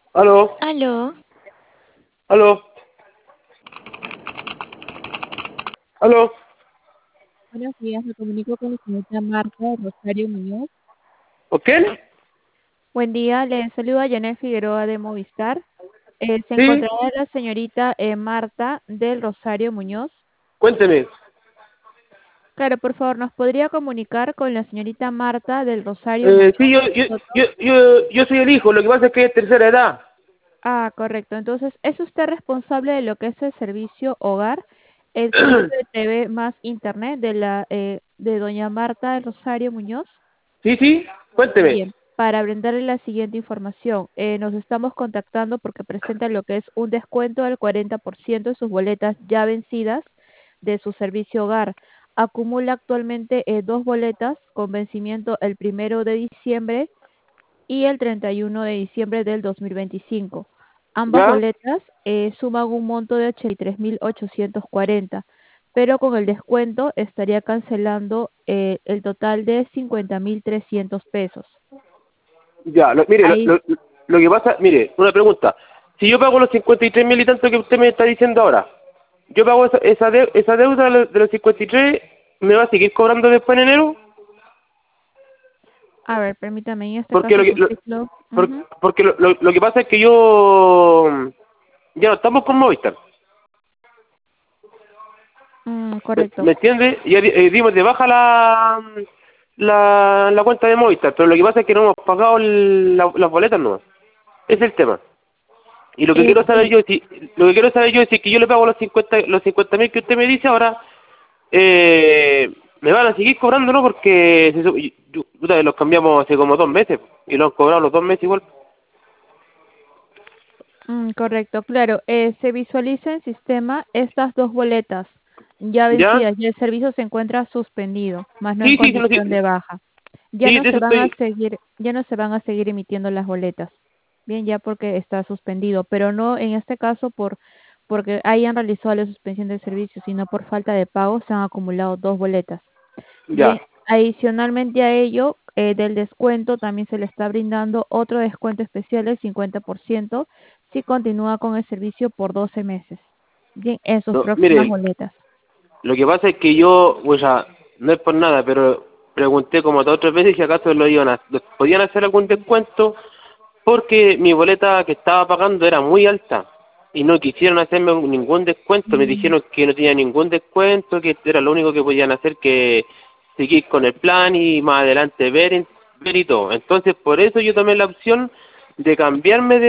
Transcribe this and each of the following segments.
Aló, Aló, aló, aló. Buenos días, me comunico con la señorita Marta Rosario Muñoz. ¿O quién? Buen día, le saluda Janet Figueroa de Movistar. Se Sí, encontrará la señorita Marta del Rosario Muñoz. cuénteme. Claro, por favor, ¿nos podría comunicar con la señorita Marta del Rosario Muñoz? Sí, yo soy el hijo, lo que pasa es que es tercera edad. Ah, correcto. Entonces, ¿es usted responsable de lo que es el servicio hogar, el servicio de TV más Internet de doña Marta del Rosario Muñoz? Sí, sí, cuénteme. Bien, para brindarle la siguiente información, nos estamos contactando porque presenta lo que es un descuento del 40% de sus boletas ya vencidas de su servicio hogar. Acumula actualmente dos boletas con vencimiento el 1 de diciembre y el 31 de diciembre del 2025. Ambas ¿Ya? boletas suman un monto de 83.840, pero con el descuento estaría cancelando el total de 50.300 pesos. Ya, mire, Ahí, lo que pasa, mire, una pregunta. Si yo pago los 53.000 y tanto que usted me está diciendo ahora, yo pago esa deuda de los 53, ¿me va a seguir cobrando después en enero? a ver, permítame, en este Porque caso su ciclo. Ujú. porque lo que pasa es que yo ya no estamos con Movistar. Correcto. ¿Me entiendes? Ya dimos de baja la cuenta de Movistar, pero lo que pasa es que no hemos pagado las boletas, no. Ese es el tema. Y lo que quiero saber Sí, yo, lo que quiero saber yo es si que yo le pago los 50.000 que usted me dice ahora, me van a seguir cobrando, ¿no? Porque puta, los cambiamos hace como 2 meses y lo han cobrado los 2 meses igual. correcto, claro. Se visualiza en sistema estas dos boletas ya ¿Ya? vencidas y el servicio se encuentra suspendido, más no en Sí, sí, sí, no, condición de baja. sí, de eso estoy. Ya no se van a seguir emitiendo las boletas. Bien, ya porque está suspendido, pero no en este caso porque hayan realizado la suspensión del servicio, sino por falta de pago se han acumulado dos boletas. Bien, Ya, adicionalmente a ello, del descuento también se le está brindando otro descuento especial del 50% si continúa con el servicio por 12 meses. Bien, en sus no, próximas mire, boletas. lo que pasa es que yo, o sea, no es por nada, pero pregunté como dos o tres veces si acaso podían hacer algún descuento porque mi boleta que estaba pagando era muy alta y no quisieron hacerme ningún descuento. Me Mm, dijeron que no tenía ningún descuento, que era lo único que podían hacer, que seguir con el plan y más adelante ver y todo. Entonces, por eso yo tomé la opción de cambiarme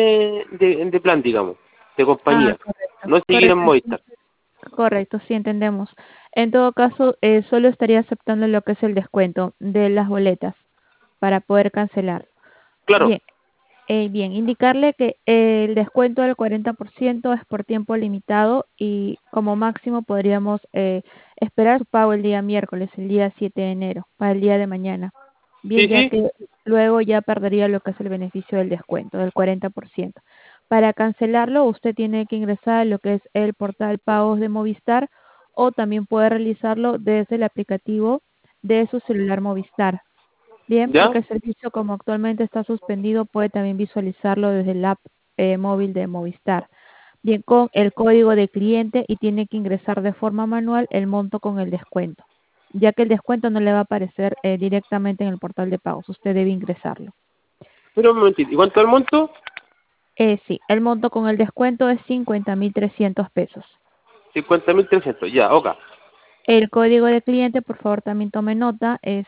de plan, digamos, de Ah, compañía, correcto, no seguir en correcto, Movistar. correcto, sí entendemos. En todo caso, solo estaría aceptando lo que es el descuento de las boletas para poder cancelar. Claro, Bien, bien, indicarle que el descuento del 40% es por tiempo limitado y como máximo podríamos esperar su pago el día miércoles, el día 7 de enero, para el día de mañana. Bien, sí, ya sí, que luego ya perdería lo que es el beneficio del descuento, del 40%. Para cancelarlo, usted tiene que ingresar a lo que es el portal pagos de Movistar o también puede realizarlo desde el aplicativo de su celular Movistar. Bien, ya. porque el servicio como actualmente está suspendido puede también visualizarlo desde el app móvil de Movistar. Bien, con el código de cliente y tiene que ingresar de forma manual el monto con el descuento, ya que el descuento no le va a aparecer directamente en el portal de pagos, usted debe ingresarlo. Pero un momentito, ¿y cuánto es el monto? Sí, el monto con el descuento es 50.300 pesos. 50.300, ya, ok. El código de cliente, por favor, también tome nota, es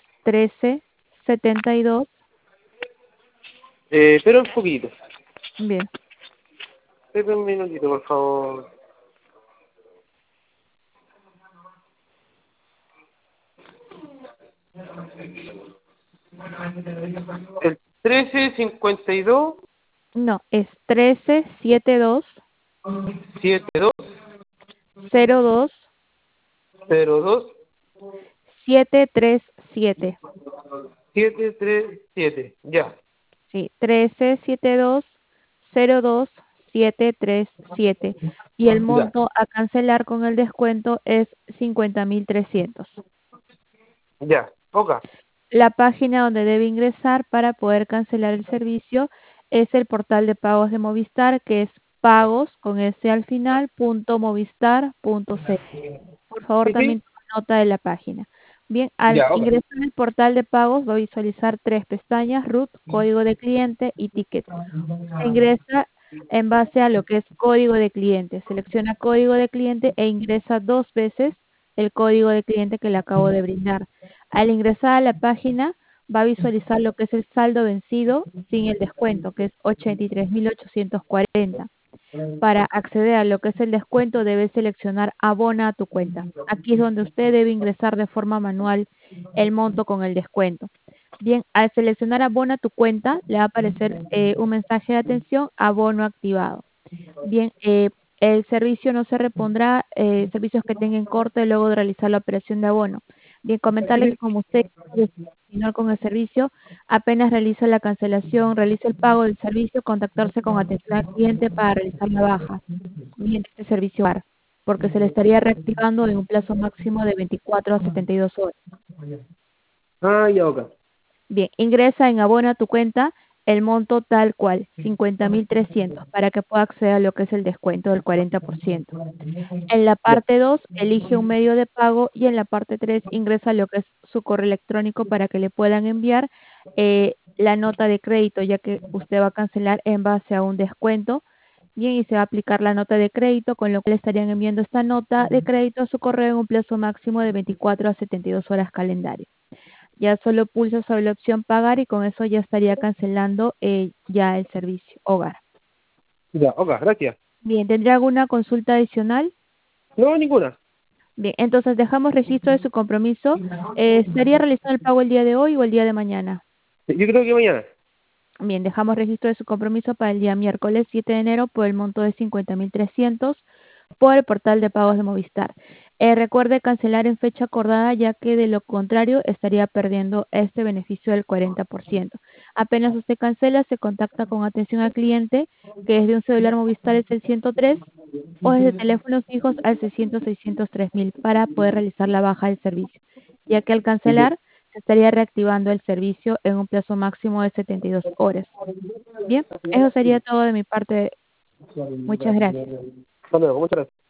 1372. Pero un poquito. Bien. Espera un minutito, por favor. El 1352 No, es 1372 72 02 02 737. 737. Ya, Sí, 1372 02 737. Y el ya, monto a cancelar con el descuento es 50.300. ya, ok. La página donde debe ingresar para poder cancelar el servicio es el portal de pagos de Movistar, que es pagos con S al final, .movistar.c. Por favor, Sí, sí. también toma nota de la página. Bien, al Ya, ok. ingresar al portal de pagos va a visualizar tres pestañas: root, código de cliente y tickets. Usted ingresa en base a lo que es código de cliente. Selecciona código de cliente e ingresa 2 veces el código de cliente que le acabo de brindar. Al ingresar a la página va a visualizar lo que es el saldo vencido sin el descuento, que es 83.840. Para acceder a lo que es el descuento, debe seleccionar abona a tu cuenta. Aquí es donde usted debe ingresar de forma manual el monto con el descuento. Bien, al seleccionar abona a tu cuenta, le va a aparecer un mensaje de atención: abono activado. Bien, el servicio no se repondrá, servicios que tengan corte luego de realizar la operación de abono. Bien, Sí, comentarle que sí. como usted quiere continuar con el servicio, apenas realiza la cancelación, realiza el pago del servicio, contactarse con atención al cliente para realizar la baja bien de este servicio hogar, porque se le estaría reactivando en un plazo máximo de 24 a 72 horas. Ah, ya, ok. Bien, ingresa en abona a tu cuenta el monto tal cual, 50.300, para que pueda acceder a lo que es el descuento del 40%. En la Ya. parte 2, elige un medio de pago y en la parte 3 ingresa lo que es su correo electrónico para que le puedan enviar la nota de crédito, ya que usted va a cancelar en base a un descuento. Bien, y se va a aplicar la nota de crédito, con lo cual estarían enviando esta nota de crédito a su correo en un plazo máximo de 24 a 72 horas calendario. Ya solo pulsa sobre la opción pagar y con eso ya estaría cancelando ya el servicio hogar. Ya, ok, gracias. Bien, ¿tendría alguna consulta adicional? No, ninguna. Bien, entonces dejamos registro de su compromiso. ¿Estaría realizando el pago el día de hoy o el día de mañana? Yo creo que mañana. Bien, dejamos registro de su compromiso para el día miércoles 7 de enero por el monto de 50.300 por el portal de pagos de Movistar. Recuerde cancelar en fecha acordada, ya que de lo contrario estaría perdiendo este beneficio del 40%. Apenas usted cancela, se contacta con atención al cliente, que desde un celular Movistar es el 103, o desde teléfonos fijos al 600-603.000 para poder realizar la baja del servicio, ya que al Ya. cancelar se estaría reactivando el servicio en un plazo máximo de 72 horas. Bien, eso sería todo de mi parte. Muchas gracias. Hasta luego, muchas gracias.